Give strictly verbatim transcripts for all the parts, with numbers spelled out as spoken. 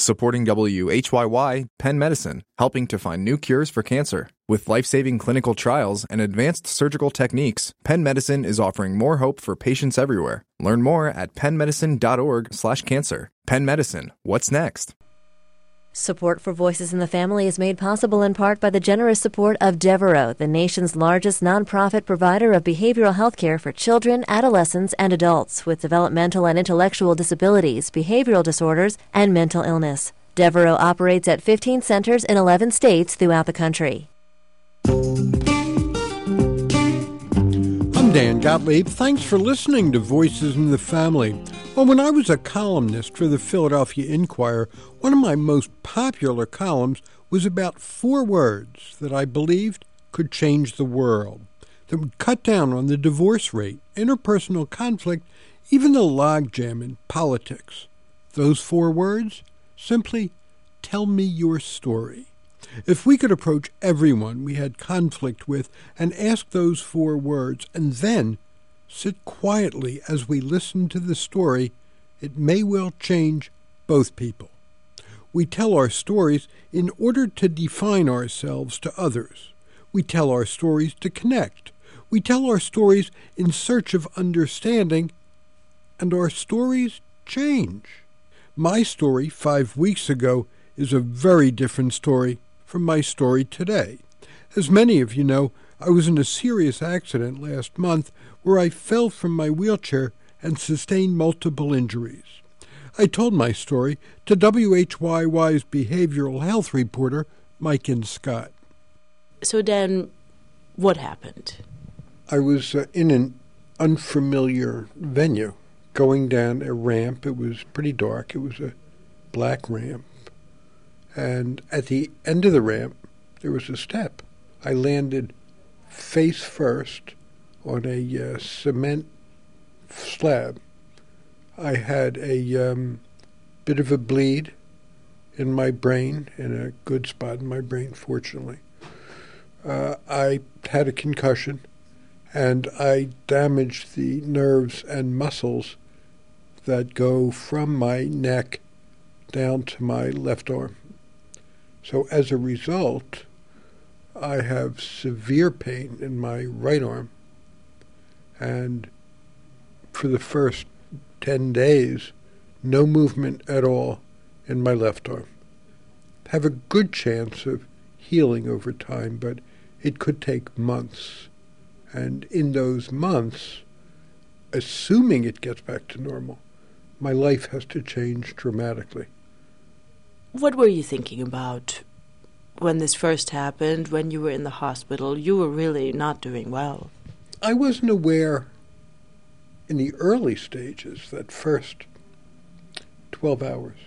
Supporting W H Y Y, Penn Medicine, helping to find new cures for cancer. With life-saving clinical trials and advanced surgical techniques, Penn Medicine is offering more hope for patients everywhere. Learn more at pennmedicine.org slash cancer. Penn Medicine, what's next? Support for Voices in the Family is made possible in part by the generous support of Devereaux, the nation's largest nonprofit provider of behavioral health care for children, adolescents, and adults with developmental and intellectual disabilities, behavioral disorders, and mental illness. Devereaux operates at fifteen centers in eleven states throughout the country. I'm Dan Gottlieb. Thanks for listening to Voices in the Family. Well, when I was a columnist for the Philadelphia Inquirer, one of my most popular columns was about four words that I believed could change the world, that would cut down on the divorce rate, interpersonal conflict, even the logjam in politics. Those four words? Simply, tell me your story. If we could approach everyone we had conflict with and ask those four words and then sit quietly as we listen to the story, it may well change both people. We tell our stories in order to define ourselves to others. We tell our stories to connect. We tell our stories in search of understanding, and our stories change. My story five weeks ago is a very different story from my story today. As many of you know, I was in a serious accident last month where I fell from my wheelchair and sustained multiple injuries. I told my story to W H Y Y's behavioral health reporter, Mike and Scott. So Dan, what happened? I was uh, in an unfamiliar venue, going down a ramp. It was pretty dark. It was a black ramp. And at the end of the ramp, there was a step. I landed face first on a uh, cement slab. I had a um, bit of a bleed in my brain, in a good spot in my brain, fortunately. Uh, I had a concussion, and I damaged the nerves and muscles that go from my neck down to my left arm. So as a result, I have severe pain in my right arm, and for the first ten days, no movement at all in my left arm. Have a good chance of healing over time, but it could take months. And in those months, assuming it gets back to normal, my life has to change dramatically. What were you thinking about when this first happened, when you were in the hospital? You were really not doing well. I wasn't aware in the early stages, that first twelve hours,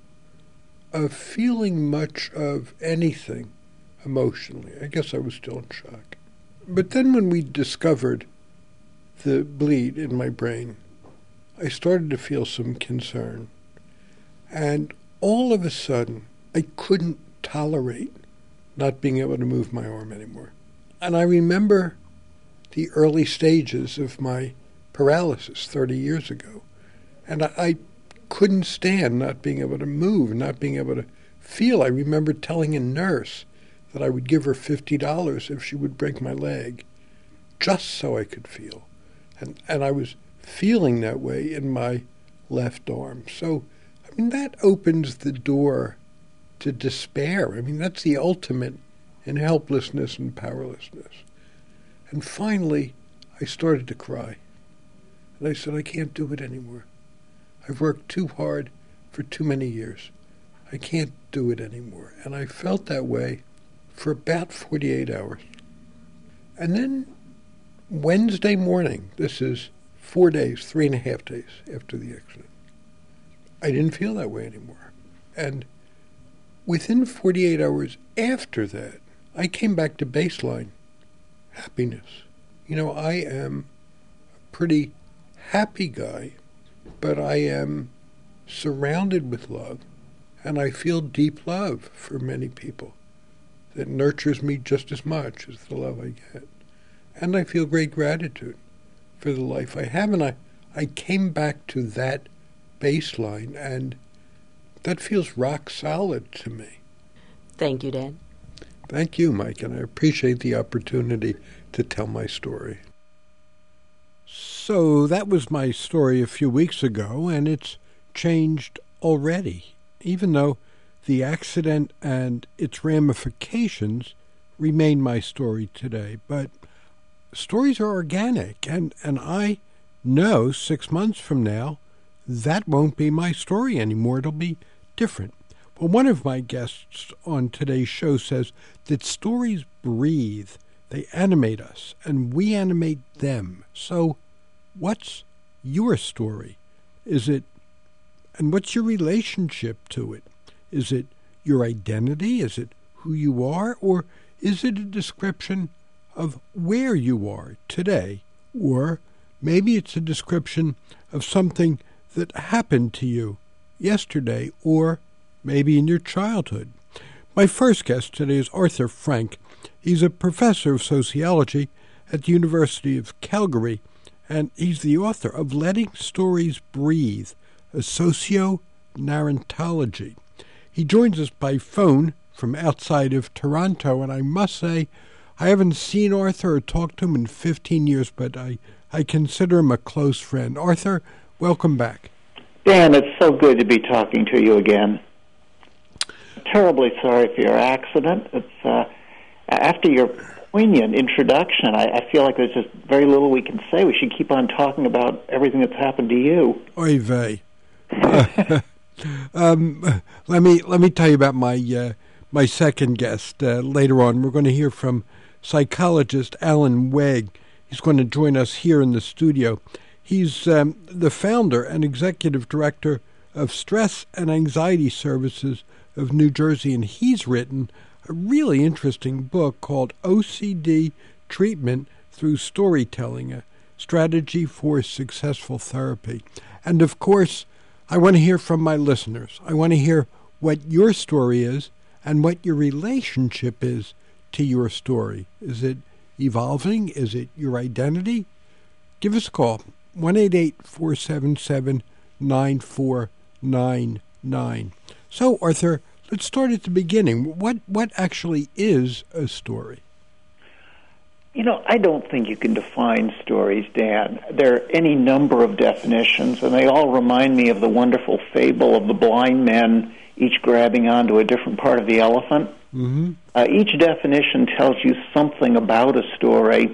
of feeling much of anything emotionally. I guess I was still in shock. But then when we discovered the bleed in my brain, I started to feel some concern. And all of a sudden, I couldn't tolerate not being able to move my arm anymore. And I remember the early stages of my paralysis thirty years ago. And I, I couldn't stand not being able to move, not being able to feel. I remember telling a nurse that I would give her fifty dollars if she would break my leg, just so I could feel. And and I was feeling that way in my left arm. So, I mean, that opens the door to despair. I mean, that's the ultimate in helplessness and powerlessness. And finally, I started to cry. And I said, I can't do it anymore. I've worked too hard for too many years. I can't do it anymore. And I felt that way for about forty-eight hours. And then Wednesday morning, this is four days, three and a half days after the accident, I didn't feel that way anymore. And within forty-eight hours after that, I came back to baseline happiness. You know, I am a pretty happy guy, but I am surrounded with love, and I feel deep love for many people that nurtures me just as much as the love I get. And I feel great gratitude for the life I have, and I, I came back to that baseline, and That feels rock solid to me. Thank you, Dan. Thank you, Mike, and I appreciate the opportunity to tell my story. So that was my story a few weeks ago, and it's changed already, even though the accident and its ramifications remain my story today. But stories are organic, and, and I know six months from now that won't be my story anymore. It'll be different. Well, one of my guests on today's show says that stories breathe, they animate us, and we animate them. So what's your story? Is it, and what's your relationship to it? Is it your identity? Is it who you are? Or is it a description of where you are today? Or maybe it's a description of something that happened to you yesterday or maybe in your childhood. My first guest today is Arthur Frank. He's a professor of sociology at the University of Calgary, and he's the author of Letting Stories Breathe, a socio-narratology. He joins us by phone from outside of Toronto, and I must say, I haven't seen Arthur or talked to him in fifteen years, but I, I consider him a close friend. Arthur, welcome back. Dan, it's so good to be talking to you again. Terribly sorry for your accident. It's uh, after your poignant introduction, I, I feel like there's just very little we can say. We should keep on talking about everything that's happened to you. Oy vey. Uh, um, let me let me tell you about my uh, my second guest uh, later on. We're going to hear from psychologist Alan Wegg. He's going to join us here in the studio. He's um, the founder and executive director of Stress and Anxiety Services of New Jersey, and he's written a really interesting book called O C D Treatment Through Storytelling, a Strategy for Successful Therapy. And of course, I want to hear from my listeners. I want to hear what your story is and what your relationship is to your story. Is it evolving? Is it your identity? Give us a call, one eight eight, four seven seven, nine four nine nine. So, Arthur, let's start at the beginning. What what actually is a story? You know, I don't think you can define stories, Dan. There are any number of definitions, and they all remind me of the wonderful fable of the blind men, each grabbing onto a different part of the elephant. Mm-hmm. Uh, each definition tells you something about a story,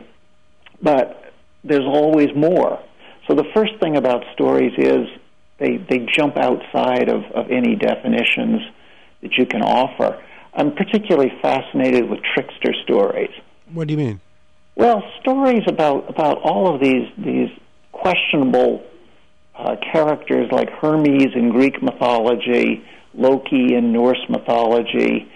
but there's always more. So the first thing about stories is they, they jump outside of, of any definitions that you can offer. I'm particularly fascinated with trickster stories. What do you mean? Well, stories about, about all of these these questionable uh, characters like Hermes in Greek mythology, Loki in Norse mythology,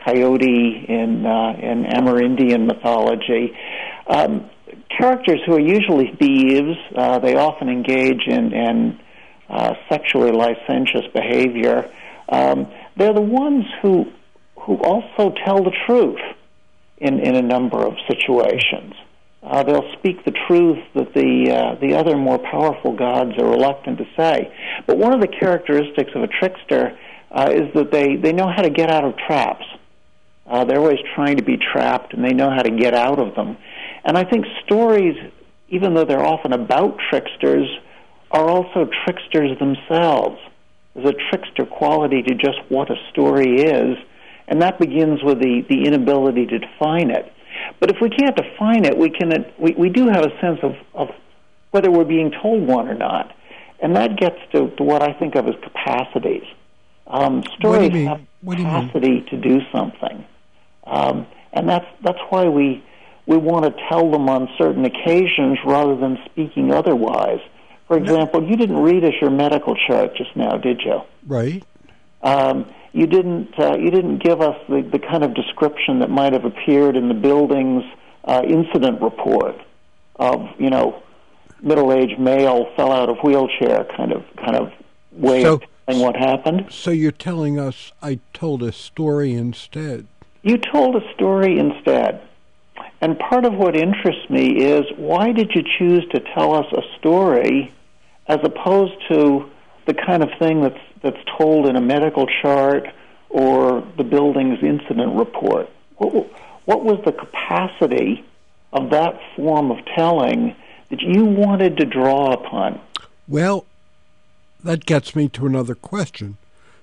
Coyote in uh, in Amerindian mythology. Um, characters who are usually thieves. Uh, they often engage in, in uh, sexually licentious behavior. Um, they're the ones who who also tell the truth in, in a number of situations. Uh, they'll speak the truth that the uh, the other more powerful gods are reluctant to say. But one of the characteristics of a trickster uh, is that they, they know how to get out of traps. Uh, they're always trying to be trapped, and they know how to get out of them. And I think stories, even though they're often about tricksters, are also tricksters themselves. There's a trickster quality to just what a story is, and that begins with the, the inability to define it. But if we can't define it, we can we, we do have a sense of, of whether we're being told one or not. And that gets to, to what I think of as capacities. Um, stories have capacity to do something. Um, and that's that's why we we want to tell them on certain occasions rather than speaking otherwise. For example, you didn't read us your medical chart just now, did you? Right. Um, you didn't. Uh, you didn't give us the, the kind of description that might have appeared in the building's uh, incident report of, you know, middle-aged male fell out of wheelchair kind of kind of way so, of telling what happened. So you're telling us I told a story instead. You told a story instead. And part of what interests me is, why did you choose to tell us a story as opposed to the kind of thing that's that's told in a medical chart or the building's incident report? What, what was the capacity of that form of telling that you wanted to draw upon? Well, that gets me to another question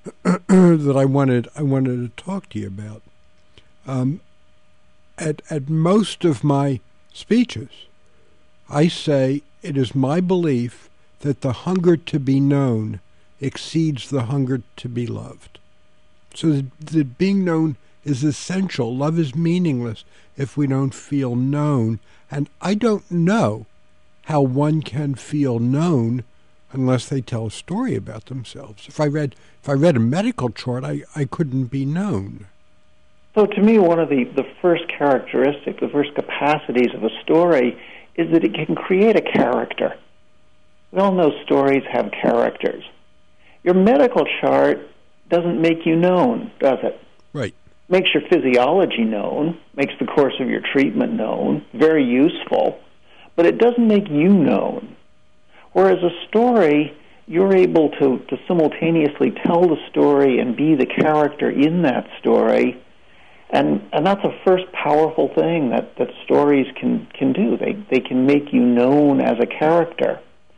that I wanted I wanted to talk to you about. Um, at at most of my speeches, I say it is my belief that the hunger to be known exceeds the hunger to be loved. So that, that being known is essential. Love is meaningless if we don't feel known. And I don't know how one can feel known unless they tell a story about themselves. If I read if I read a medical chart, I, I couldn't be known. So to me, one of the, the first characteristics, the first capacities of a story is that it can create a character. We all know stories have characters. Your medical chart doesn't make you known, does it? Right. Makes your physiology known, makes the course of your treatment known, very useful, but it doesn't make you known. Whereas a story, you're able to, to simultaneously tell the story and be the character in that story, and and that's a first powerful thing that, that stories can, can do. They they can make you known as a character.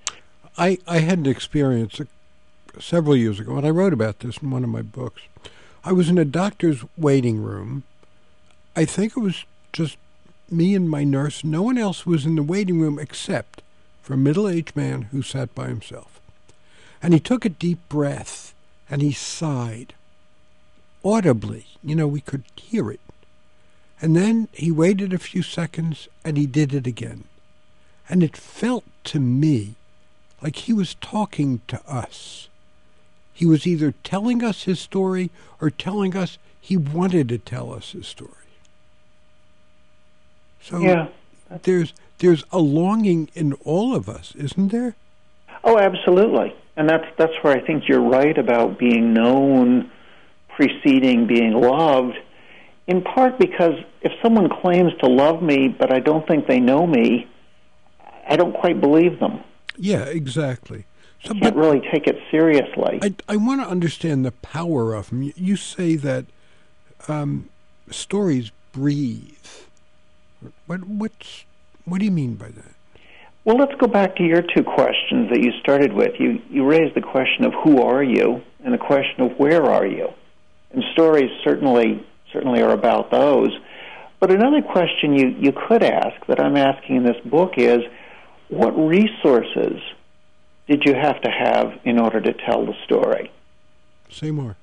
I, I had an experience several years ago, and I wrote about this in one of my books. I was in a doctor's waiting room. I think it was just me and my nurse. No one else was in the waiting room except for a middle-aged man who sat by himself. And he took a deep breath, and he sighed audibly. You know, we could hear it. And then he waited a few seconds, and he did it again. And it felt to me like he was talking to us. He was either telling us his story or telling us he wanted to tell us his story. So yeah. there's there's a longing in all of us, isn't there? Oh, absolutely. And that's that's where I think you're right about being known preceding being loved, in part because if someone claims to love me but I don't think they know me, I don't quite believe them. Yeah, exactly. So, you can't really take it seriously. I, I want to understand the power of them. You, you say that um, stories breathe. What what's what do you mean by that? Well, let's go back to your two questions that you started with. You you raised the question of who are you and the question of where are you. And stories certainly certainly are about those. But another question you, you could ask that I'm asking in this book is, what resources did you have to have in order to tell the story? Say more.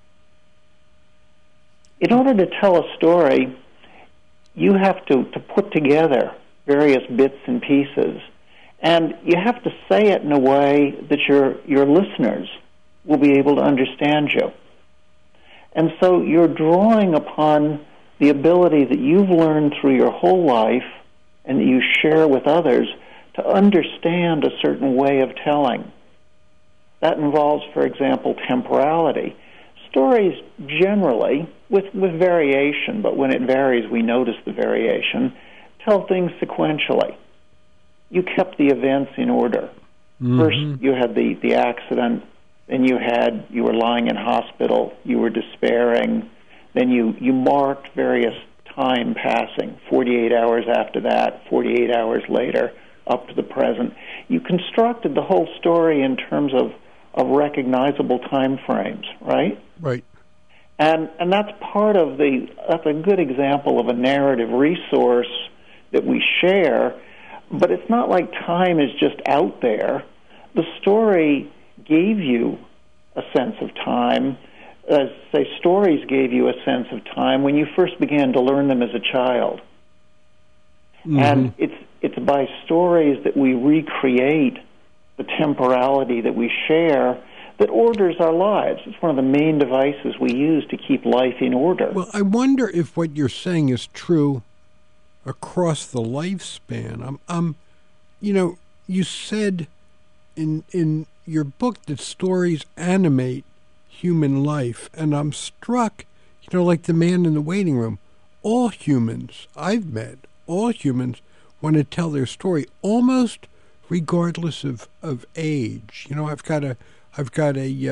In order to tell a story, you have to, to put together various bits and pieces, and you have to say it in a way that your your listeners will be able to understand you. And so you're drawing upon the ability that you've learned through your whole life and that you share with others to understand a certain way of telling. That involves, for example, temporality. Stories generally, with, with variation, but when it varies we notice the variation, tell things sequentially. You kept the events in order. Mm-hmm. First you had the, the accident, then you had you were lying in hospital, you were despairing, then you, you marked various time passing, forty-eight hours after that, forty-eight hours later, up to the present. You constructed the whole story in terms of, of recognizable time frames, right? Right. And and that's part of the, that's a good example of a narrative resource that we share, but it's not like time is just out there. The story gave you a sense of time. As say, stories gave you a sense of time when you first began to learn them as a child. Mm-hmm. And it's it's by stories that we recreate the temporality that we share that orders our lives. It's one of the main devices we use to keep life in order. Well, I wonder if what you're saying is true across the lifespan. Um, um, you know, you said in in your book that stories animate human life, and I'm struck, you know, like the man in the waiting room. All humans I've met, all humans want to tell their story, almost regardless of, of age. You know, I've got a I've got a uh,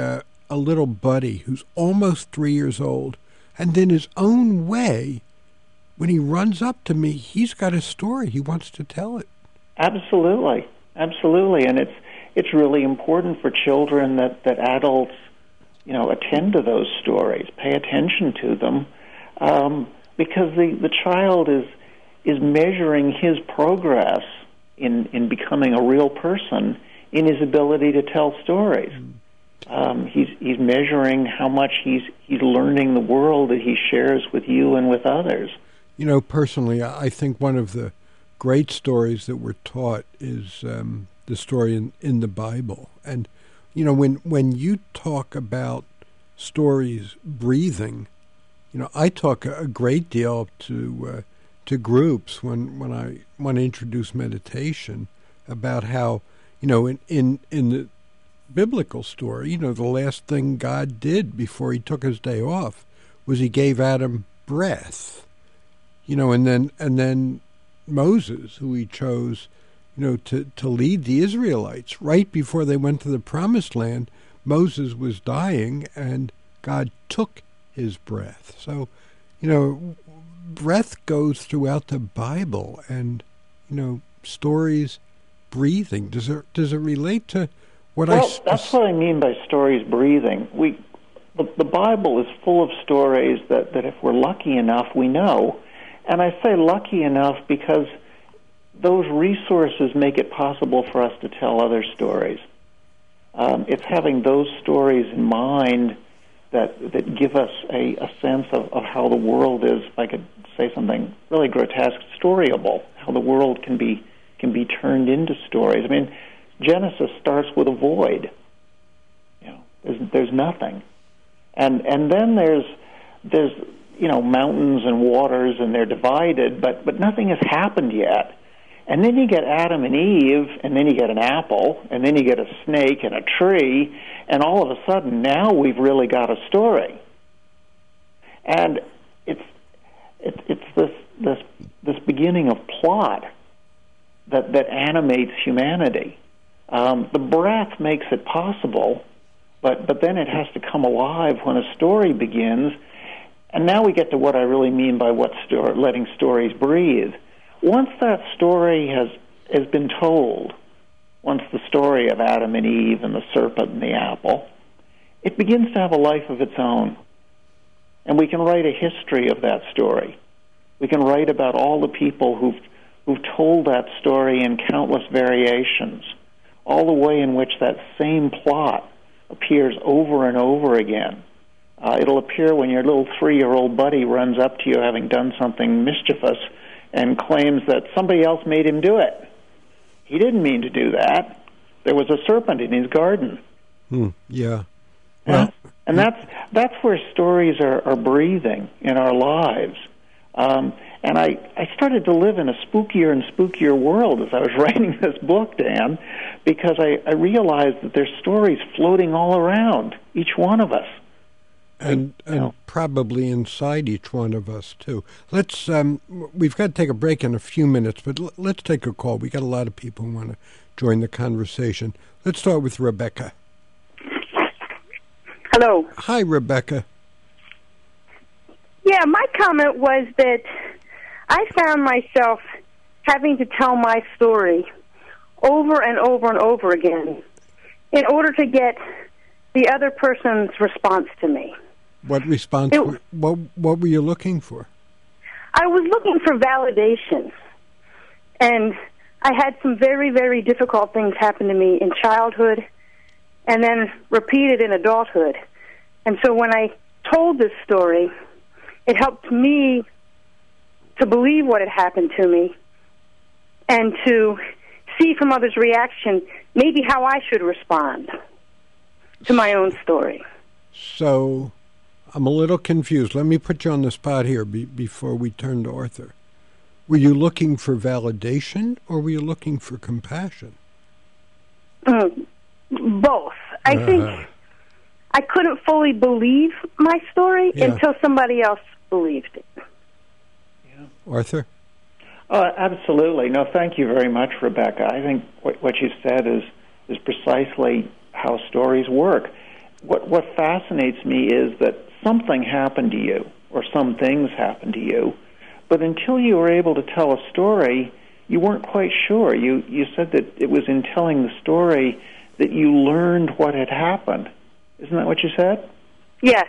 a little buddy who's almost three years old, and in his own way, when he runs up to me, he's got a story. He wants to tell it. Absolutely. Absolutely. And it's it's really important for children that, that adults, you know, attend to those stories, pay attention to them, um, because the, the child is is measuring his progress in, in becoming a real person in his ability to tell stories. Mm. Um, he's he's measuring how much he's he's learning the world that he shares with you and with others. You know, personally, I think one of the great stories that we're taught is um, the story in, in the Bible. And, you know, when when you talk about stories breathing, you know, I talk a, a great deal to uh, to groups when, when I want to introduce meditation about how, you know, in, in, in the biblical story, you know, the last thing God did before he took his day off was he gave Adam breath. You know, and then and then Moses, who he chose, you know, to, to lead the Israelites, right before they went to the Promised Land, Moses was dying, and God took his breath. So, you know, breath goes throughout the Bible, and, you know, stories breathing. Does it does it relate to what well, I? Well, that's what I mean by stories breathing. We, the, the Bible is full of stories that, that if we're lucky enough, we know. And I say lucky enough because those resources make it possible for us to tell other stories. Um, it's having those stories in mind that that give us a, a sense of, of how the world is, if I could say something really grotesque, storyable, how the world can be can be turned into stories. I mean, Genesis starts with a void. You know, there's there's nothing. And and then there's there's you know, mountains and waters, and they're divided, but, but nothing has happened yet. And then you get Adam and Eve, and then you get an apple, and then you get a snake and a tree, and all of a sudden now we've really got a story. And it's it's, it's this this this beginning of plot that, that animates humanity. Um, the breath makes it possible, but, but then it has to come alive when a story begins. And now we get to what I really mean by what sto- letting stories breathe. Once that story has has been told, once the story of Adam and Eve and the serpent and the apple, it begins to have a life of its own. And we can write a history of that story. We can write about all the people who've, who've told that story in countless variations, all the way in which that same plot appears over and over again. Uh, it'll appear when your little three-year-old buddy runs up to you having done something mischievous and claims that somebody else made him do it. He didn't mean to do that. There was a serpent in his garden. Hmm, yeah. Well, yeah. And that's that's where stories are, are breathing in our lives. Um, and I, I started to live in a spookier and spookier world as I was writing this book, Dan, because I, I realized that there's stories floating all around each one of us. And and you know. Probably inside each one of us, too. Let's, um, we've got to take a break in a few minutes, but l- let's take a call. We got a lot of people who want to join the conversation. Let's start with Rebecca. Hello. Hi, Rebecca. Yeah, my comment was that I found myself having to tell my story over and over and over again in order to get the other person's response to me. What response? It, were, what What were you looking for? I was looking for validation, and I had some very, very difficult things happen to me in childhood, and then repeated in adulthood. And so when I told this story, it helped me to believe what had happened to me, and to see from others' reaction maybe how I should respond to my own story. So, I'm a little confused. Let me put you on the spot here be, before we turn to Arthur. Were you looking for validation, or were you looking for compassion? Mm, both. I uh-huh. think I couldn't fully believe my story yeah. until somebody else believed it. Yeah. Arthur? Oh, absolutely. No, thank you very much, Rebecca. I think what, what you said is is precisely how stories work. what what fascinates me is that something happened to you, or some things happened to you, but until you were able to tell a story, you weren't quite sure. You you said that it was in telling the story that you learned what had happened. Isn't that what you said? Yes.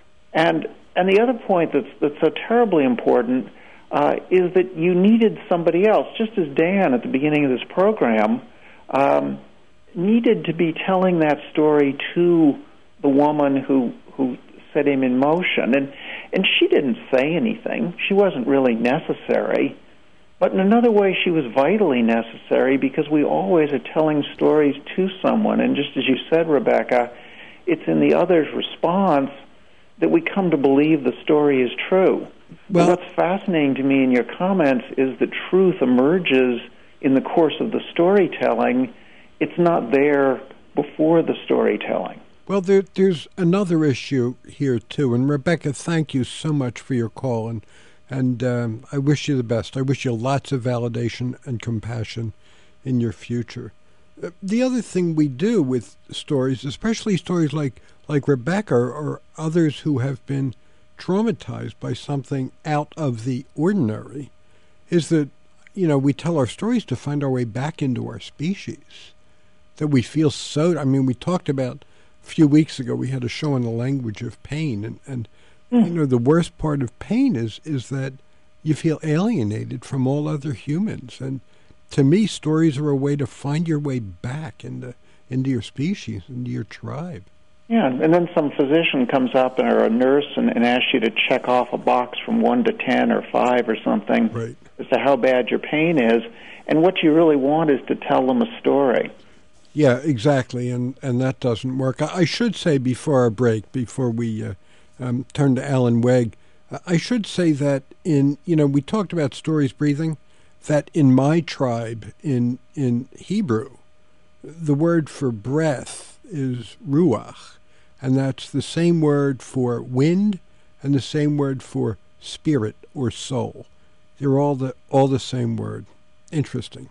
And and the other point that's that's so terribly important uh, is that you needed somebody else, just as Dan at the beginning of this program um, needed to be telling that story to the woman who who set him in motion. And and she didn't say anything. She wasn't really necessary. But in another way, she was vitally necessary, because we always are telling stories to someone. And just as you said, Rebecca, it's in the other's response that we come to believe the story is true. Well, but what's fascinating to me in your comments is that truth emerges in the course of the storytelling. It's not there before the storytelling. Well, there, there's another issue here, too. And, Rebecca, thank you so much for your call. And And um, I wish you the best. I wish you lots of validation and compassion in your future. Uh, the other thing we do with stories, especially stories like, like Rebecca or others who have been traumatized by something out of the ordinary, is that, you know, we tell our stories to find our way back into our species. That we feel so... I mean, we talked about a few weeks ago, we had a show on the language of pain, and... and you know, the worst part of pain is is that you feel alienated from all other humans. And to me, stories are a way to find your way back into into your species, into your tribe. Yeah, and then some physician comes up or a nurse and, and asks you to check off a box from one to ten or five or something right. as to how bad your pain is. And what you really want is to tell them a story. Yeah, exactly, and, and that doesn't work. I, I should say before our break, before we... Uh, Um, turn to Alan Wegg. Uh, I should say that in, you know, we talked about stories breathing, that in my tribe, in in Hebrew, the word for breath is ruach, and that's the same word for wind and the same word for spirit or soul. They're all the all the same word. Interesting.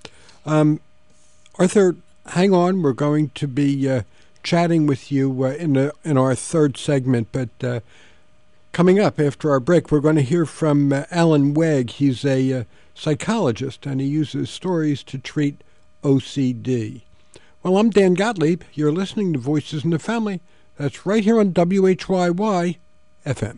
Um, Arthur, hang on. We're going to be uh, chatting with you uh, in the in our third segment, but uh, coming up after our break, we're going to hear from uh, Alan Wegg. He's a uh, psychologist, and he uses stories to treat O C D. Well, I'm Dan Gottlieb. You're listening to Voices in the Family. That's right here on W H Y Y F M.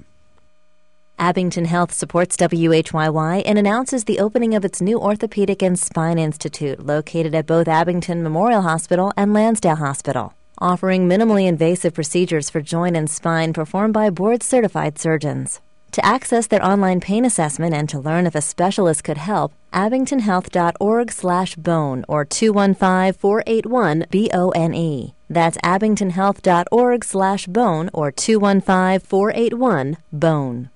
Abington Health supports W H Y Y and announces the opening of its new Orthopedic and Spine Institute, located at both Abington Memorial Hospital and Lansdale Hospital, offering minimally invasive procedures for joint and spine performed by board-certified surgeons. To access their online pain assessment and to learn if a specialist could help, abingtonhealth.org slash bone or two one five, four eight one, B O N E. That's abingtonhealth.org slash bone or two one five, four eight one, bone.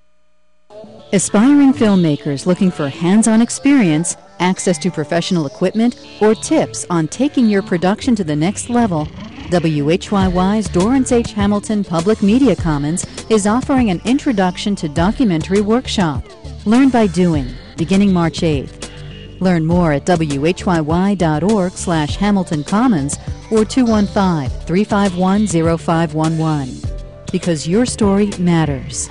Aspiring filmmakers looking for hands-on experience, access to professional equipment, or tips on taking your production to the next level, W H Y Y's Dorrance H. Hamilton Public Media Commons is offering an Introduction to Documentary workshop. Learn by doing, beginning March eighth. Learn more at whyy.org slash Hamilton Commons or two one five, three five one, zero five one one. Because your story matters.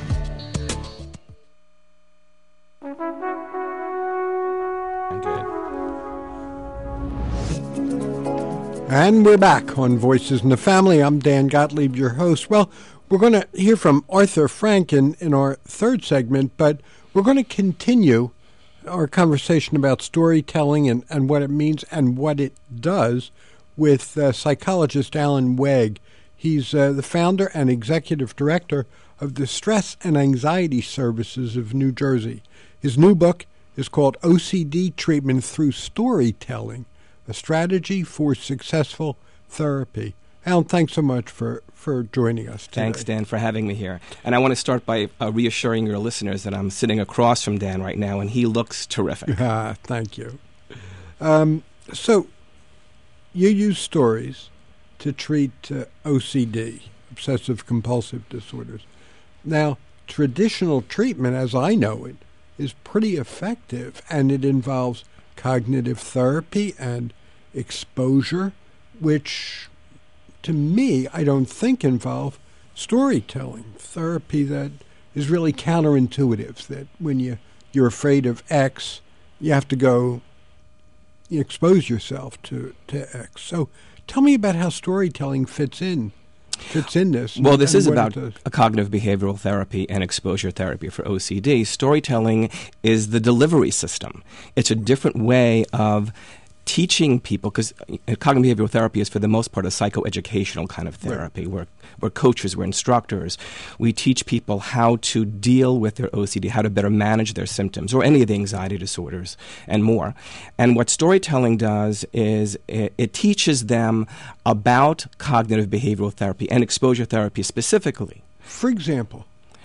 And we're back on Voices in the Family. I'm Dan Gottlieb, your host. Well, we're going to hear from Arthur Frank in, in our third segment, but we're going to continue our conversation about storytelling and, and what it means and what it does with uh, psychologist Alan Wegg. He's uh, the founder and executive director of the Stress and Anxiety Services of New Jersey. His new book is called O C D Treatment Through Storytelling, a strategy for successful therapy. Alan, thanks so much for, for joining us today. Thanks, Dan, for having me here. And I want to start by uh, reassuring your listeners that I'm sitting across from Dan right now, and he looks terrific. Ah, thank you. Um, so, you use stories to treat uh, O C D, obsessive-compulsive disorders. Now, traditional treatment, as I know it, is pretty effective, and it involves cognitive therapy and exposure, which to me, I don't think involve storytelling, therapy that is really counterintuitive, that when you, you're afraid of X, you have to go you expose yourself to, to X. So tell me about how storytelling fits in. Fits in this. Well, this is about a cognitive behavioral therapy and exposure therapy for O C D. Storytelling is the delivery system. It's a different way of teaching people, because cognitive behavioral therapy is for the most part a psychoeducational kind of therapy. Right. We're, we're coaches, we're instructors. We teach people how to deal with their O C D, how to better manage their symptoms, or any of the anxiety disorders and more. And what storytelling does is it, it teaches them about cognitive behavioral therapy and exposure therapy specifically. For example?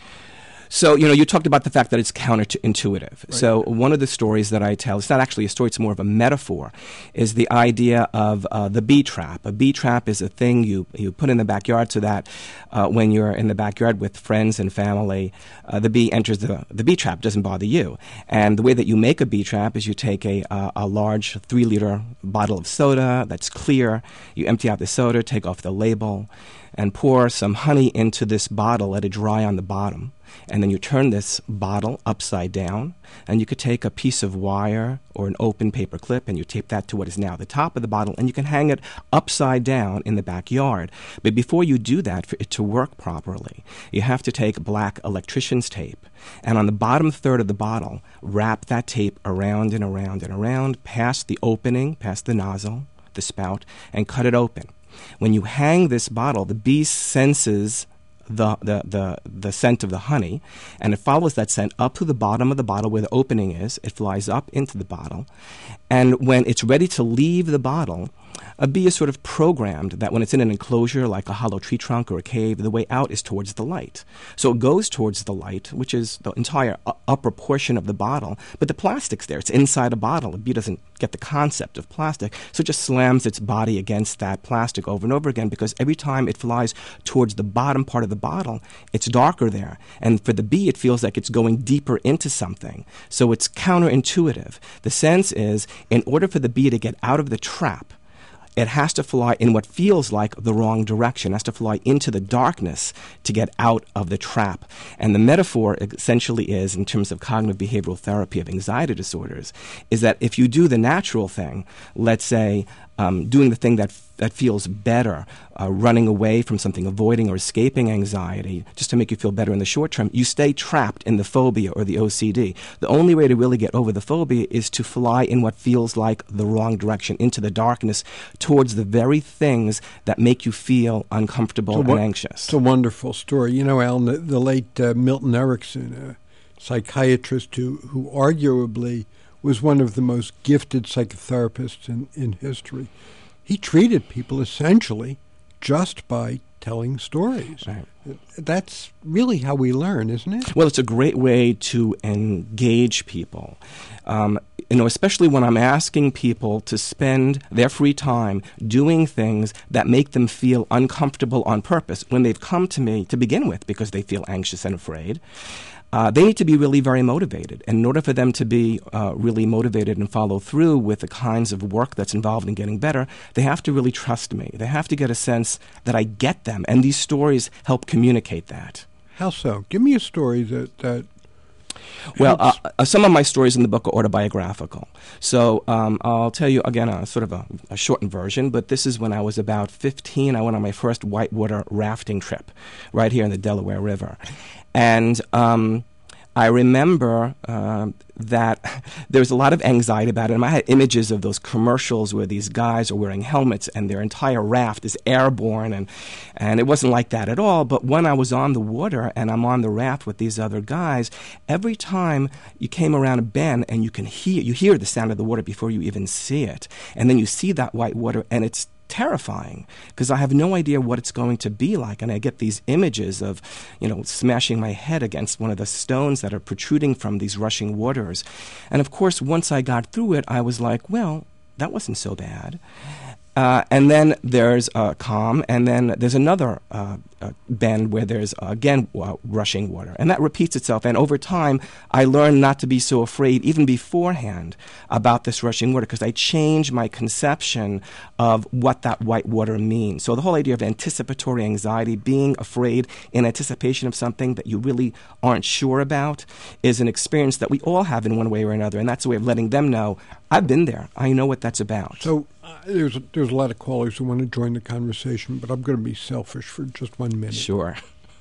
So, you know, you talked about the fact that it's counterintuitive. Right. So one of the stories that I tell, it's not actually a story, it's more of a metaphor, is the idea of uh, the bee trap. A bee trap is a thing you, you put in the backyard so that uh, when you're in the backyard with friends and family, uh, the bee enters the, the bee trap, doesn't bother you. And the way that you make a bee trap is you take a, uh, a large three-liter bottle of soda that's clear, you empty out the soda, take off the label, and pour some honey into this bottle, let it dry on the bottom. And then you turn this bottle upside down, and you could take a piece of wire or an open paper clip, and you tape that to what is now the top of the bottle, and you can hang it upside down in the backyard. But before you do that, for it to work properly, you have to take black electrician's tape, and on the bottom third of the bottle, wrap that tape around and around and around, past the opening, past the nozzle, the spout, and cut it open. When you hang this bottle, the bee senses The, the, the, the scent of the honey, and it follows that scent up to the bottom of the bottle where the opening is. It flies up into the bottle, and when it's ready to leave the bottle, a bee is sort of programmed that when it's in an enclosure like a hollow tree trunk or a cave, the way out is towards the light. So it goes towards the light, which is the entire u- upper portion of the bottle, but the plastic's there. It's inside a bottle. The bee doesn't get the concept of plastic, so it just slams its body against that plastic over and over again, because every time it flies towards the bottom part of the bottle, it's darker there. And for the bee, it feels like it's going deeper into something. So it's counterintuitive. The sense is, in order for the bee to get out of the trap, it has to fly in what feels like the wrong direction. It has to fly into the darkness to get out of the trap. And the metaphor essentially is, in terms of cognitive behavioral therapy of anxiety disorders, is that if you do the natural thing, let's say um, doing the thing that that feels better, uh, running away from something, avoiding or escaping anxiety, just to make you feel better in the short term, you stay trapped in the phobia or the O C D. The only way to really get over the phobia is to fly in what feels like the wrong direction, into the darkness, towards the very things that make you feel uncomfortable and anxious. It's a wonderful story. You know, Alan, the, the late uh, Milton Erickson, a psychiatrist who, who arguably was one of the most gifted psychotherapists in, in history, he treated people essentially just by telling stories. Right. That's really how we learn, isn't it? Well, it's a great way to engage people. Um, you know, especially when I'm asking people to spend their free time doing things that make them feel uncomfortable on purpose when they've come to me to begin with because they feel anxious and afraid. Uh, they need to be really very motivated. And in order for them to be uh, really motivated and follow through with the kinds of work that's involved in getting better, they have to really trust me. They have to get a sense that I get them. And these stories help communicate that. How so? Give me a story that... that Well, uh, uh, some of my stories in the book are autobiographical. So um, I'll tell you, again, a sort of a, a shortened version, but this is when I was about fifteen. I went on my first whitewater rafting trip right here in the Delaware River. And um, I remember uh, that there was a lot of anxiety about it. And I had images of those commercials where these guys are wearing helmets and their entire raft is airborne, and, and it wasn't like that at all. But when I was on the water and I'm on the raft with these other guys, every time you came around a bend and you can hear, you hear the sound of the water before you even see it. And then you see that white water, and it's terrifying because I have no idea what it's going to be like, and I get these images of, you know, smashing my head against one of the stones that are protruding from these rushing waters. And of course, once I got through it, I was like, well, that wasn't so bad. Uh, and then there's uh, calm, and then there's another uh, uh, bend where there's, uh, again, uh, rushing water. And that repeats itself. And over time, I learned not to be so afraid, even beforehand, about this rushing water, because I changed my conception of what that white water means. So the whole idea of anticipatory anxiety, being afraid in anticipation of something that you really aren't sure about, is an experience that we all have in one way or another. And that's a way of letting them know, I've been there. I know what that's about. So uh, there's, a, there's a lot of callers who want to join the conversation, but I'm going to be selfish for just one minute. Sure.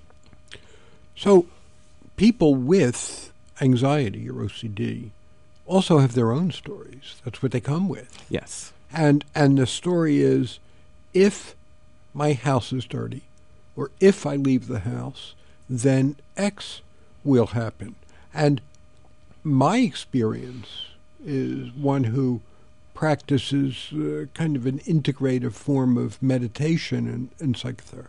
So people with anxiety or O C D also have their own stories. That's what they come with. Yes. And and the story is, if my house is dirty, or if I leave the house, then X will happen. And my experience is one who practices uh, kind of an integrative form of meditation and, and psychotherapy.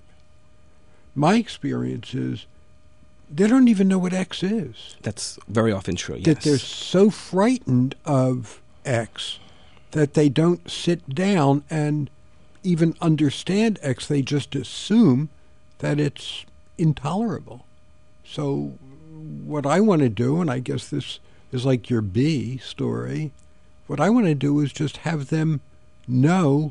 My experience is they don't even know what X is. That's very often true, yes. That they're so frightened of X that they don't sit down and even understand X. They just assume that it's intolerable. So what I want to do, and I guess this is like your B story, what I want to do is just have them know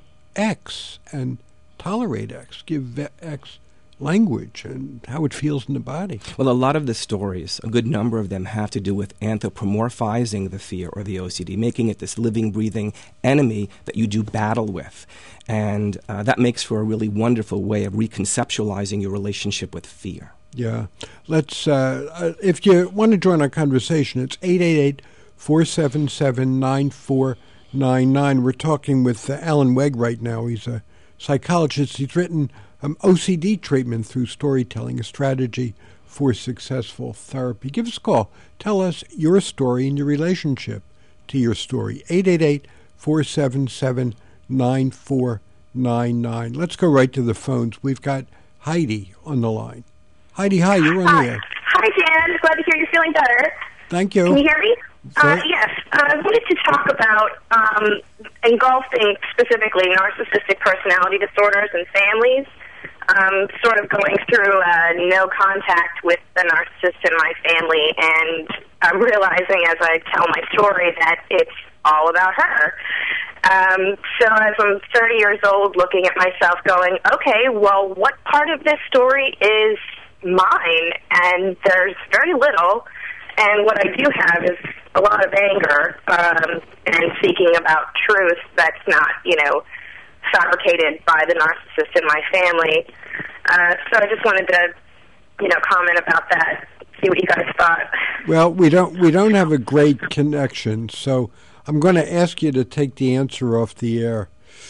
X and tolerate X, give X language and how it feels in the body. Well, a lot of the stories, a good number of them, have to do with anthropomorphizing the fear or the O C D, making it this living, breathing enemy that you do battle with. And uh, that makes for a really wonderful way of reconceptualizing your relationship with fear. Yeah. Let's, uh, uh, if you want to join our conversation, it's eight eight eight, four seven seven, nine four nine nine. We're talking with uh, Alan Wegg right now. He's a psychologist. He's written um, O C D treatment through storytelling, a strategy for successful therapy. Give us a call. Tell us your story and your relationship to your story. eight eight eight, four seven seven, nine four nine nine. Let's go right to the phones. We've got Heidi on the line. Heidi, hi, you're on the air. Hi, Dan. Glad to hear you're feeling better. Thank you. Can you hear me? Uh, yes. Uh, I wanted to talk about um, engulfing specifically narcissistic personality disorders in families, um, sort of going through uh, no contact with the narcissist in my family, and I'm realizing as I tell my story that it's all about her. Um, so as I'm thirty years old, looking at myself going, okay, well, what part of this story is mine? And there's very little, and what I do have is a lot of anger um, and seeking about truth that's not, you know, fabricated by the narcissist in my family. Uh, so I just wanted to, you know, comment about that, see what you guys thought. Well, we don't we don't have a great connection, so I'm going to ask you to take the answer off the air.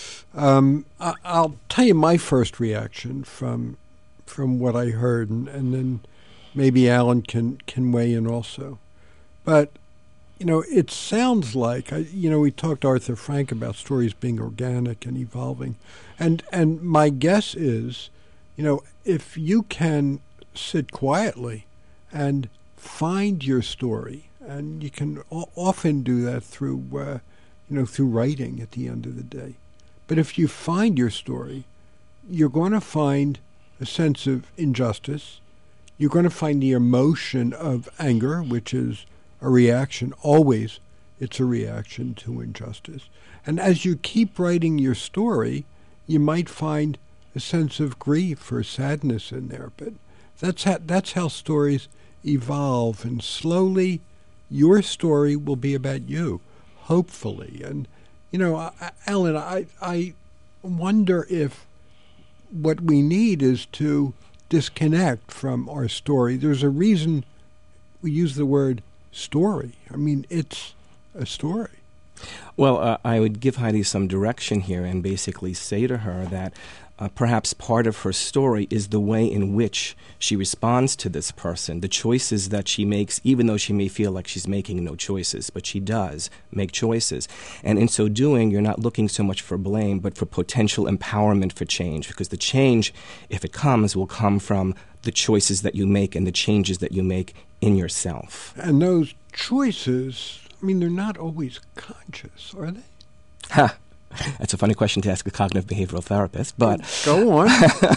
Um, I, I'll tell you my first reaction from from what I heard, and, and then maybe Alan can, can weigh in also. But, you know, it sounds like, I, you know, we talked to Arthur Frank about stories being organic and evolving. And, and my guess is, you know, if you can sit quietly and find your story, and you can o- often do that through, uh, you know, through writing at the end of the day. But if you find your story, you're going to find a sense of injustice. You're going to find the emotion of anger, which is a reaction. Always, it's a reaction to injustice. And as you keep writing your story, you might find a sense of grief or sadness in there. But that's how, that's how stories evolve. And slowly, your story will be about you, hopefully. And, you know, I, Alan, I, I wonder if what we need is to disconnect from our story. There's a reason we use the word story. I mean, it's a story. Well, uh, I would give Heidi some direction here and basically say to her that uh, perhaps part of her story is the way in which she responds to this person, the choices that she makes, even though she may feel like she's making no choices, but she does make choices. And in so doing, you're not looking so much for blame, but for potential empowerment for change, because the change, if it comes, will come from the choices that you make and the changes that you make in yourself. And those choices, I mean, they're not always conscious, are they? Ha! That's a funny question to ask a cognitive behavioral therapist, but go on.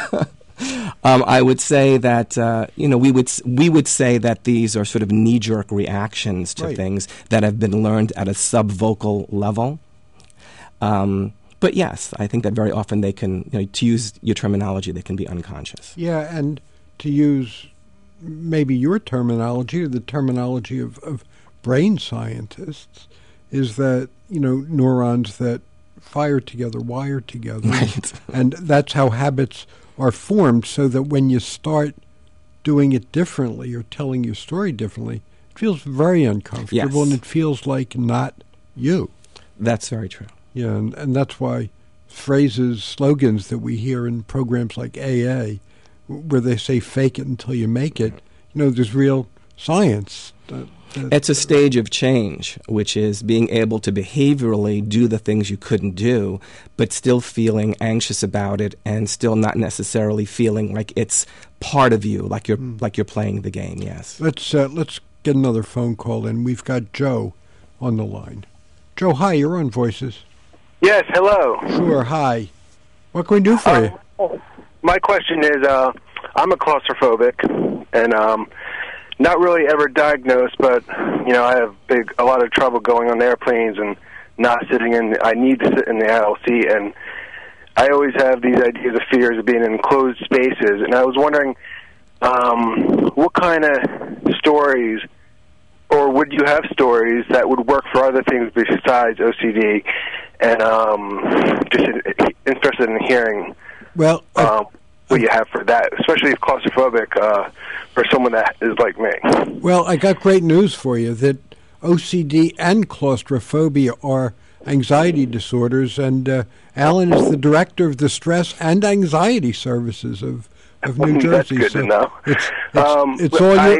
um, I would say that uh, you know we would we would say that these are sort of knee-jerk reactions to right. things that have been learned at a subvocal level. Um, but yes, I think that very often they can, you know, to use your terminology, they can be unconscious. Yeah, and to use maybe your terminology or the terminology of, of brain scientists, is that, you know, neurons that fire together, wire together. Right. And that's how habits are formed, so that when you start doing it differently or telling your story differently, it feels very uncomfortable, Yes. and it feels like not you. That's very true. Yeah, and, and that's why phrases, slogans that we hear in programs like A A, where they say fake it until you make it, you know, there's real science. That, that It's a stage of change, which is being able to behaviorally do the things you couldn't do, but still feeling anxious about it and still not necessarily feeling like it's part of you, like you're mm. like you're playing the game. Yes. Let's uh, let's get another phone call in. We've got Joe on the line. Joe, hi. You're on Voices. Yes. Hello. Sure. Hi. What can we do for uh, you? My question is, uh, I'm a claustrophobic, and um, not really ever diagnosed, but you know, I have big a lot of trouble going on airplanes and not sitting in. I need to sit in the aisle seat, and I always have these ideas of fears of being in enclosed spaces. And I was wondering, um, what kind of stories, or would you have stories that would work for other things besides O C D? And um, just interested in hearing well, uh, um, what you have for that, especially if claustrophobic uh, for someone that is like me. Well, I got great news for you, that O C D and claustrophobia are anxiety disorders, and uh, Alan is the director of the Stress and Anxiety Services of, of New Jersey. That's good so to know. It's, it's, um, it's all I, your...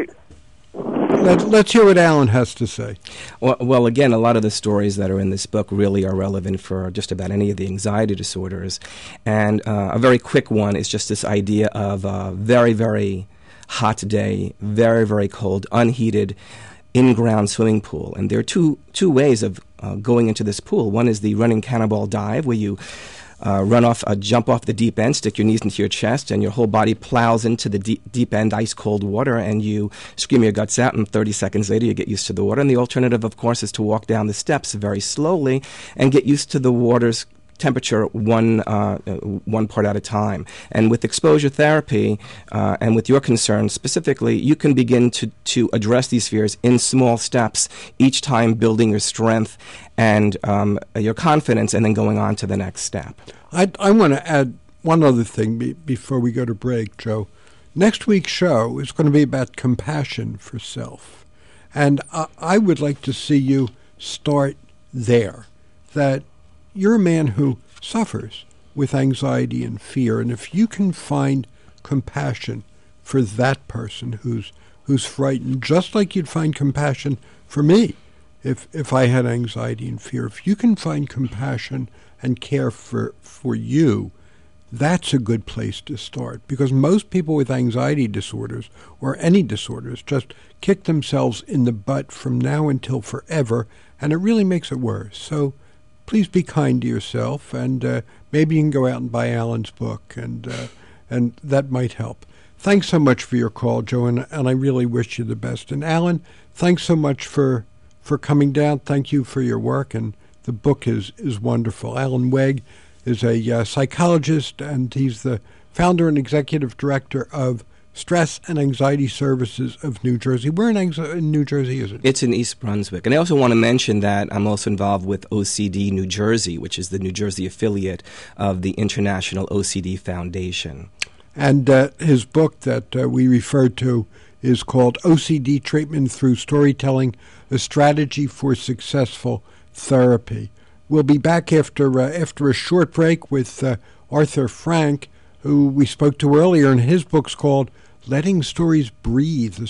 Let, let's hear what Alan has to say. Well, well, again, a lot of the stories that are in this book really are relevant for just about any of the anxiety disorders. And uh, a very quick one is just this idea of a very, very hot day, very, very cold, unheated, in-ground swimming pool. And there are two two ways of uh, going into this pool. One is the running cannonball dive, where you Uh, run off, uh, jump off the deep end, stick your knees into your chest, and your whole body plows into the deep, deep end ice-cold water, and you scream your guts out, and thirty seconds later you get used to the water. And the alternative, of course, is to walk down the steps very slowly and get used to the water's temperature one uh, one part at a time. And with exposure therapy uh, and with your concerns specifically, you can begin to, to address these fears in small steps, each time building your strength and um, your confidence, and then going on to the next step. I, I want to add one other thing be, before we go to break, Joe. Next week's show is going to be about compassion for self. And I, I would like to see you start there, that you're a man who suffers with anxiety and fear, and if you can find compassion for that person who's who's frightened, just like you'd find compassion for me if if I had anxiety and fear, if you can find compassion and care for, for you, that's a good place to start, because most people with anxiety disorders or any disorders just kick themselves in the butt from now until forever, and it really makes it worse. So please be kind to yourself, and uh, maybe you can go out and buy Alan's book, and uh, and that might help. Thanks so much for your call, Joe, and, and I really wish you the best. And Alan, thanks so much for for coming down. Thank you for your work, and the book is, is wonderful. Alan Wegg is a uh, psychologist, and he's the founder and executive director of Stress and Anxiety Services of New Jersey. Where in, Anxi- in New Jersey is it? It's in East Brunswick. And I also want to mention that I'm also involved with O C D New Jersey, which is the New Jersey affiliate of the International O C D Foundation. And uh, his book that uh, we referred to is called O C D Treatment Through Storytelling, A Strategy for Successful Therapy. We'll be back after, uh, after a short break with uh, Arthur Frank, who we spoke to earlier, and his book's called Letting Stories Breathe, a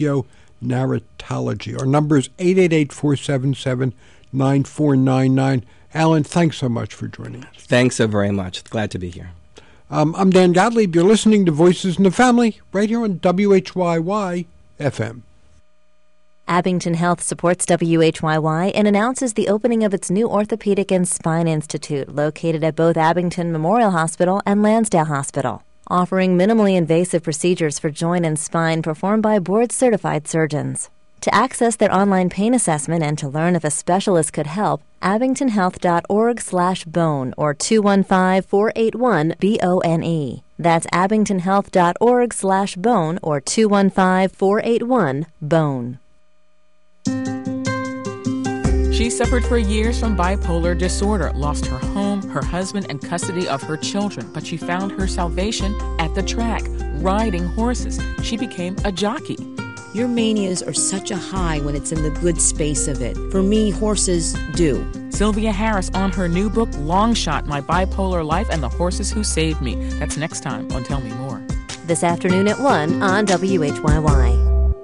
Socio-Narratology. Our number is eight eight eight, four seven seven, nine four nine nine. Alan, thanks so much for joining us. Thanks so very much. Glad to be here. Um, I'm Dan Gottlieb. You're listening to Voices in the Family right here on W H Y Y F M. Abington Health supports W H Y Y and announces the opening of its new Orthopedic and Spine Institute located at both Abington Memorial Hospital and Lansdale Hospital, offering minimally invasive procedures for joint and spine performed by board-certified surgeons. To access their online pain assessment and to learn if a specialist could help, abingtonhealth.org slash bone or two one five, four eight one, B O N E. That's abingtonhealth.org slash bone or two one five, four eight one, bone. She suffered for years from bipolar disorder, lost her home, her husband, and custody of her children, but she found her salvation at the track, riding horses. She became a jockey. Your manias are such a high when it's in the good space of it. For me, horses do. Sylvia Harris on her new book, Long Shot, My Bipolar Life and the Horses Who Saved Me. That's next time on Tell Me More. This afternoon at one on W H Y Y.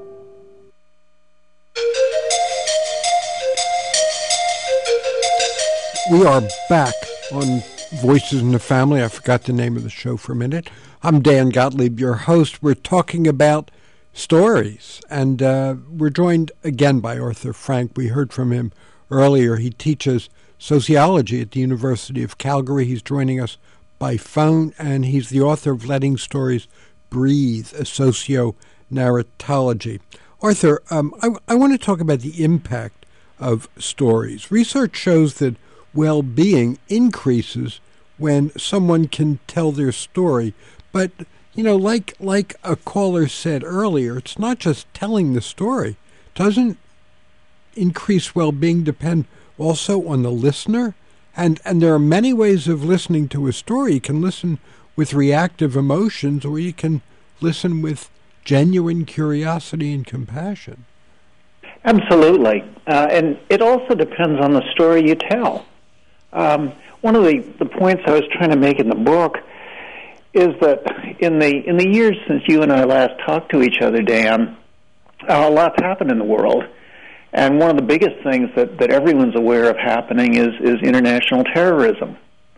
We are back on Voices in the Family. I forgot the name of the show for a minute. I'm Dan Gottlieb, your host. We're talking about stories, and uh, we're joined again by Arthur Frank. We heard from him earlier. He teaches sociology at the University of Calgary. He's joining us by phone, and he's the author of Letting Stories Breathe, a socio-narratology. Arthur, um, I, I want to talk about the impact of stories. Research shows that well-being increases when someone can tell their story, but you know, like like a caller said earlier, it's not just telling the story. Doesn't increased well-being depend also on the listener? And and there are many ways of listening to a story. You can listen with reactive emotions, or you can listen with genuine curiosity and compassion. Absolutely. Uh, and it also depends on the story you tell. Um, one of the, the points I was trying to make in the book is that in the in the years since you and I last talked to each other, Dan, uh, a lot's happened in the world. And one of the biggest things that, that everyone's aware of happening is, is international terrorism.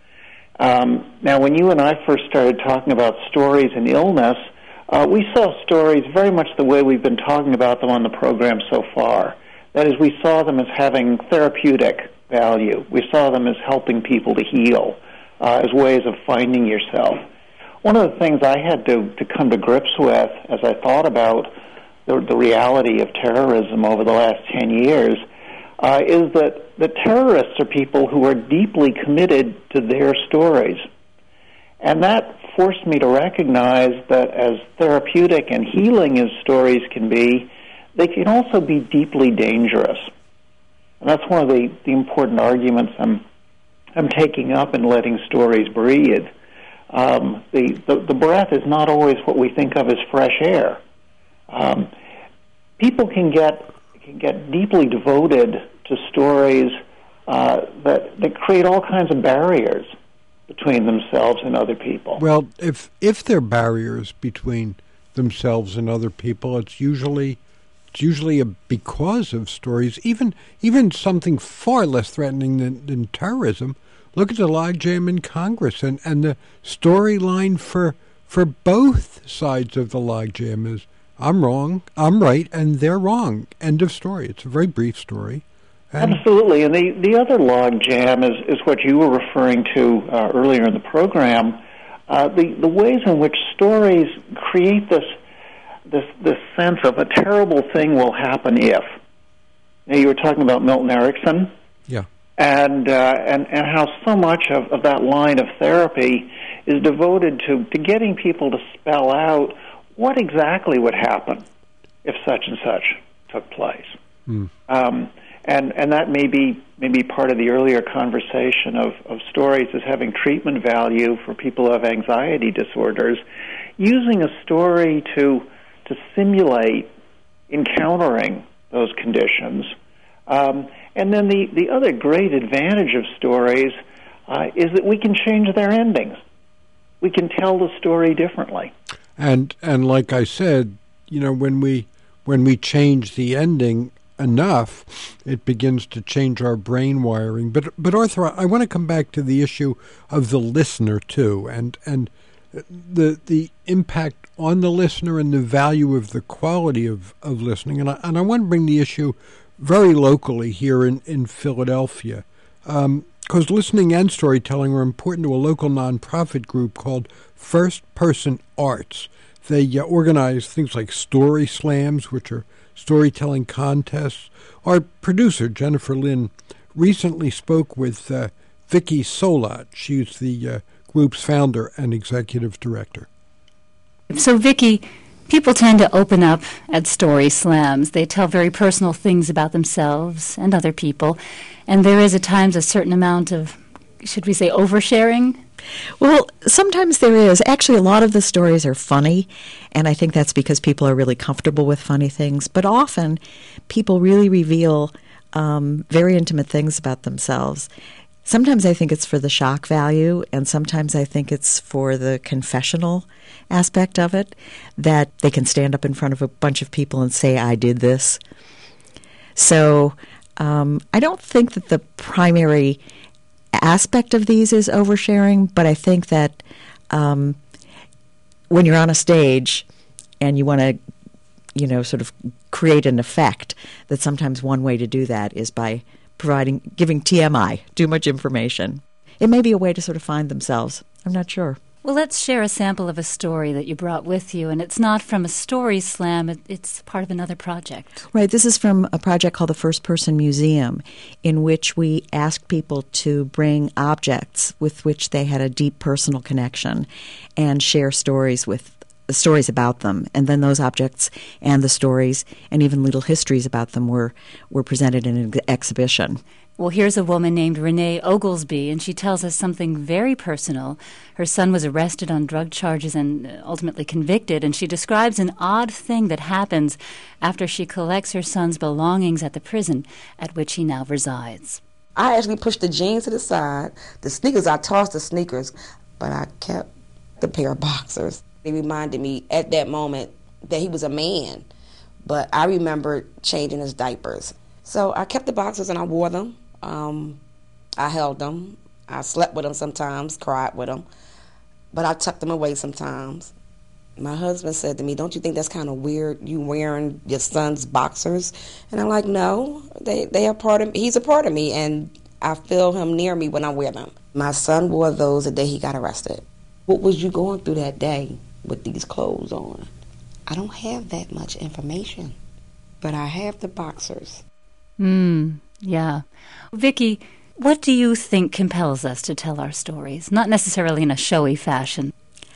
Um, now, when you and I first started talking about stories and illness, uh, we saw stories very much the way we've been talking about them on the program so far. That is, we saw them as having therapeutic value. We saw them as helping people to heal, uh, as ways of finding yourself. One of the things I had to, to come to grips with as I thought about the, the reality of terrorism over the last ten years uh, is that the terrorists are people who are deeply committed to their stories. And that forced me to recognize that as therapeutic and healing as stories can be, they can also be deeply dangerous. And that's one of the, the important arguments I'm, I'm taking up in Letting Stories Breathe. Um, the, the, the breath is not always what we think of as fresh air. Um, people can get can get deeply devoted to stories uh, that, that create all kinds of barriers between themselves and other people. Well, if if there are barriers between themselves and other people, it's usually it's usually a, because of stories. Even even something far less threatening than, than terrorism. Look at the logjam in Congress, and, and the storyline for for both sides of the logjam is I'm wrong, I'm right, and they're wrong. End of story. It's a very brief story. And Absolutely, and the, the other logjam is, is what you were referring to uh, earlier in the program, uh, the, the ways in which stories create this, this, this sense of a terrible thing will happen if. Now, you were talking about Milton Erickson. Yeah. And, uh, and and how so much of, of that line of therapy is devoted to, to getting people to spell out what exactly would happen if such and such took place. Mm. Um, and and that may be, may be part of the earlier conversation of, of stories as having treatment value for people who have anxiety disorders, using a story to to simulate encountering those conditions. Um, and then the, the other great advantage of stories uh, is that we can change their endings. We can tell the story differently. And and like I said, you know, when we when we change the ending enough, it begins to change our brain wiring. But but Arthur, I want to come back to the issue of the listener too, and and the the impact on the listener and the value of the quality of, of listening. And I, and I want to bring the issue very locally here in, in Philadelphia, because um, listening and storytelling are important to a local nonprofit group called First Person Arts. They uh, organize things like story slams, which are storytelling contests. Our producer, Jennifer Lynn, recently spoke with uh, Vicki Solat. She's the uh, group's founder and executive director. So, Vicki, people tend to open up at story slams. They tell very personal things about themselves and other people, and there is at times a certain amount of, should we say, oversharing? Well, sometimes there is. Actually, a lot of the stories are funny, and I think that's because people are really comfortable with funny things. But often, people really reveal um, very intimate things about themselves. Sometimes I think it's for the shock value, and sometimes I think it's for the confessional aspect of it, that they can stand up in front of a bunch of people and say, I did this. So um, I don't think that the primary aspect of these is oversharing, but I think that um, when you're on a stage and you want to, you know, sort of create an effect, that sometimes one way to do that is by providing, giving T M I, too much information. It may be a way to sort of find themselves. I'm not sure. Well, let's share a sample of a story that you brought with you, and it's not from a story slam, it, it's part of another project. Right, this is from a project called the First Person Museum, in which we asked people to bring objects with which they had a deep personal connection and share stories with stories about them. And then those objects and the stories and even little histories about them were, were presented in an ex- exhibition. Well, here's a woman named Renee Oglesby, and she tells us something very personal. Her son was arrested on drug charges and ultimately convicted, and she describes an odd thing that happens after she collects her son's belongings at the prison at which he now resides. I actually pushed the jeans to the side. The sneakers, I tossed the sneakers, but I kept the pair of boxers. They reminded me at that moment that he was a man, but I remembered changing his diapers. So I kept the boxers and I wore them. Um, I held them. I slept with them sometimes, cried with them. But I tucked them away sometimes. My husband said to me, don't you think that's kind of weird, you wearing your son's boxers? And I'm like, no, they, they are part of me. He's a part of me, and I feel him near me when I wear them. My son wore those the day he got arrested. What was you going through that day with these clothes on? I don't have that much information, but I have the boxers. Hmm, yeah. Vicki, what do you think compels us to tell our stories? Not necessarily in a showy fashion.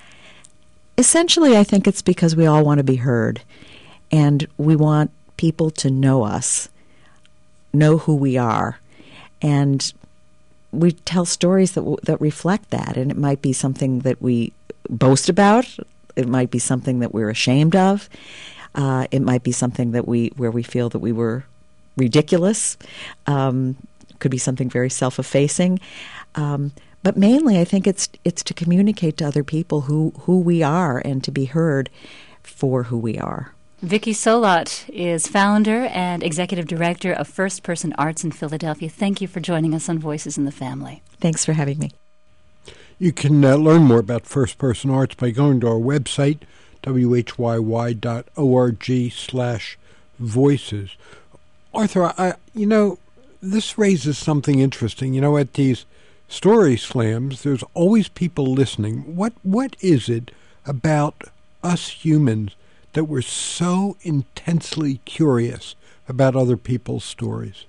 Essentially, I think it's because we all want to be heard, and we want people to know us, know who we are, and we tell stories that w- that reflect that, and it might be something that we boast about, it might be something that we're ashamed of, uh, it might be something that we where we feel that we were ridiculous, um, could be something very self-effacing, um, but mainly I think it's it's to communicate to other people who, who we are and to be heard for who we are. Vicki Solat is founder and executive director of First Person Arts in Philadelphia. Thank you for joining us on Voices in the Family. Thanks for having me. You can uh, learn more about First Person Arts by going to our website, w h y y dot org slash voices. Arthur, I, you know, this raises something interesting. You know, at these story slams, there's always people listening. What What is it about us humans that we're so intensely curious about other people's stories?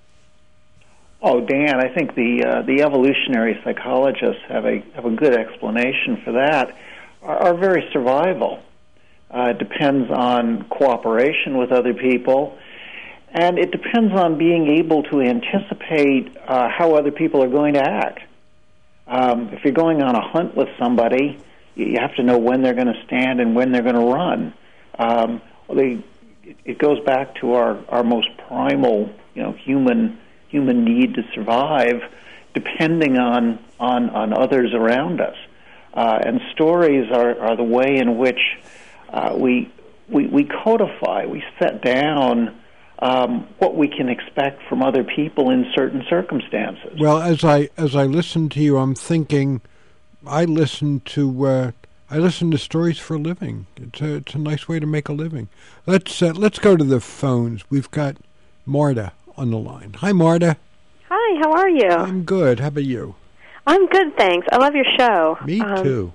Oh, Dan, I think the uh, the evolutionary psychologists have a have a good explanation for that. Our, our very survival uh, depends on cooperation with other people, and it depends on being able to anticipate uh, how other people are going to act. Um, if you're going on a hunt with somebody, you have to know when they're going to stand and when they're going to run. Um, they, it goes back to our, our most primal, you know, human human need to survive, depending on on, on others around us. Uh, and stories are, are the way in which uh, we, we we codify, we set down um, what we can expect from other people in certain circumstances. Well, as I as I listen to you, I'm thinking, I listen to. Uh, I listen to stories for a living. It's a, it's a nice way to make a living. Let's uh, let's go to the phones. We've got Marta on the line. Hi, Marta. Hi, how are you? I'm good. How about you? I'm good, thanks. I love your show. Me um, too.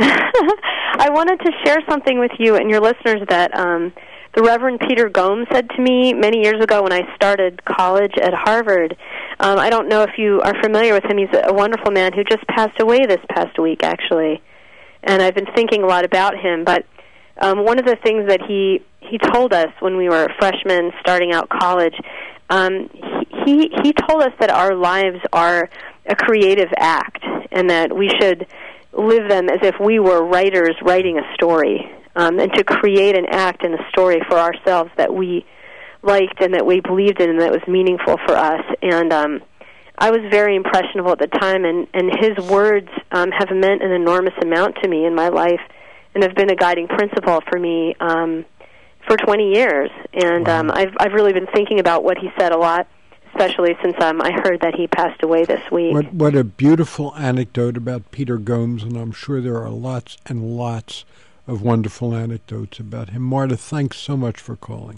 I wanted to share something with you and your listeners that um, the Reverend Peter Gomes said to me many years ago when I started college at Harvard. Um, I don't know if you are familiar with him. He's a wonderful man who just passed away this past week, actually. And I've been thinking a lot about him. But um, one of the things that he, he told us when we were freshmen starting out college, um, he, he told us that our lives are a creative act and that we should live them as if we were writers writing a story, um, and to create an act and a story for ourselves that we liked and that we believed in and that was meaningful for us. And um, I was very impressionable at the time, and, and his words um, have meant an enormous amount to me in my life and have been a guiding principle for me um, for twenty years. And um, I've, I've really been thinking about what he said a lot, especially since um, I heard that he passed away this week. What what a beautiful anecdote about Peter Gomes, and I'm sure there are lots and lots of wonderful anecdotes about him. Marta, thanks so much for calling.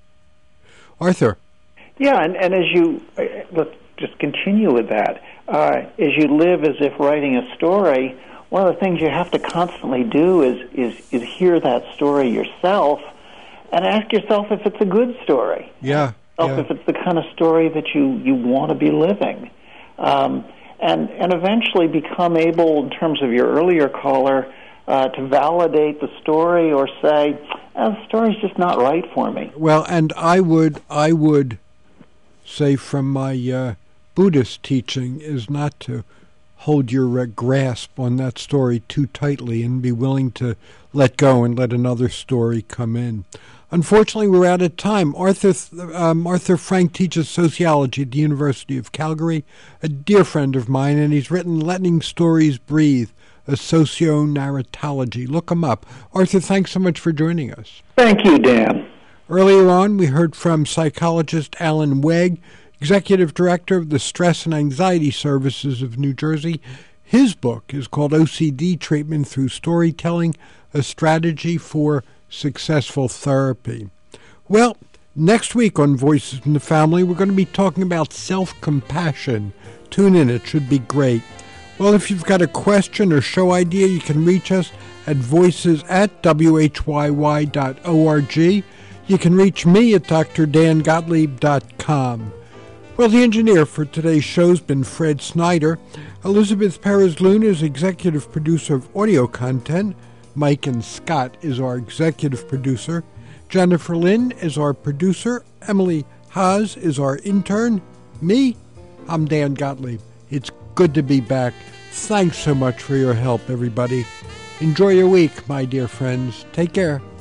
Arthur. Yeah, and, and as you, uh, let's just continue with that. Uh, as you live as if writing a story, one of the things you have to constantly do is, is, is hear that story yourself and ask yourself if it's a good story. Yeah. Yeah. If it's the kind of story that you, you want to be living. Um, and, and eventually become able, in terms of your earlier caller, uh, to validate the story or say, oh, the story's just not right for me. Well, and I would I would say from my uh, Buddhist teaching is not to hold your uh, grasp on that story too tightly and be willing to let go and let another story come in. Unfortunately, we're out of time. Arthur um, Arthur Frank teaches sociology at the University of Calgary, a dear friend of mine, and he's written Letting Stories Breathe, a socio-narratology. Look him up. Arthur, thanks so much for joining us. Thank you, Dan. Earlier on, we heard from psychologist Alan Wegg, Executive Director of the Stress and Anxiety Services of New Jersey. His book is called O C D Treatment Through Storytelling, a Strategy for Successful Therapy. Well, next week on Voices in the Family, we're going to be talking about self-compassion. Tune in. It should be great. Well, if you've got a question or show idea, you can reach us at voices at w h y y dot org. You can reach me at d r dan gottlieb dot com. Well, the engineer for today's show's been Fred Snyder. Elizabeth Perez-Luna is executive producer of audio content. Mike and Scott is our executive producer. Jennifer Lynn is our producer. Emily Haas is our intern. Me, I'm Dan Gottlieb. It's good to be back. Thanks so much for your help, everybody. Enjoy your week, my dear friends. Take care.